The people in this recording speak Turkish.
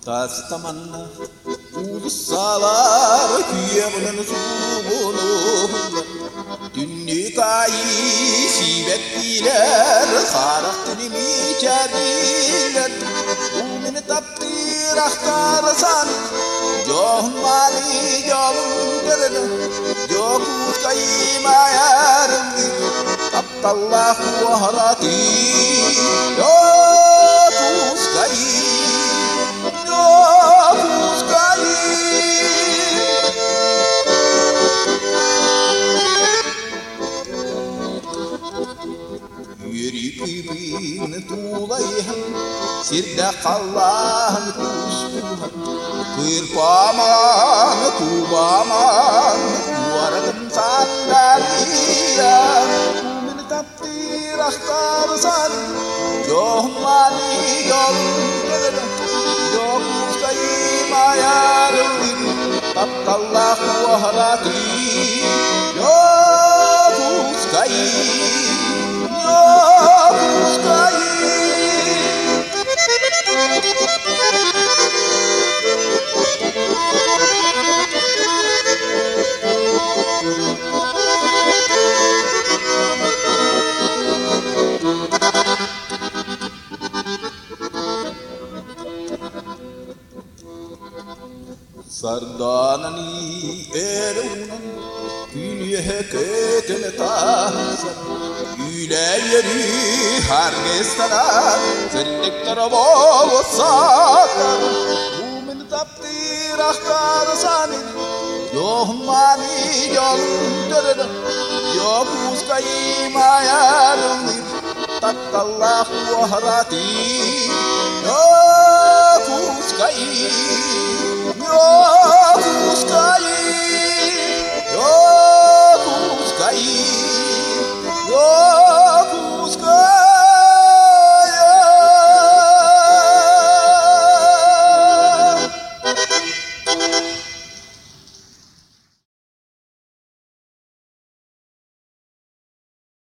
Tastamanna ulussalar kuyeminin sumunu Dünyayı şibettiler Haraktini mikadiler Umini taptir ahtarsan Johun mali johun derene Johus kayım ayarım Taptallahu ahrati Johus kayım Yürüyüp tuğlayhan Sirdaq Allah'ın kuşkuhan Kırpaman, kubaman Kuvarakın sandaliyan Mini taptir ahtarsan Johun mani johun derene Johus kayım ayarım Taptallahu ahrati Johus kayım Sardanani erunan Külye ketene tahsan Yüle yeri hargestalar Zendek tarabo satar Umin taptir ahtarsanin Yohun mani yolun dörene Yokus kayım ayarındır Tattallahu ahrati Yokus kayım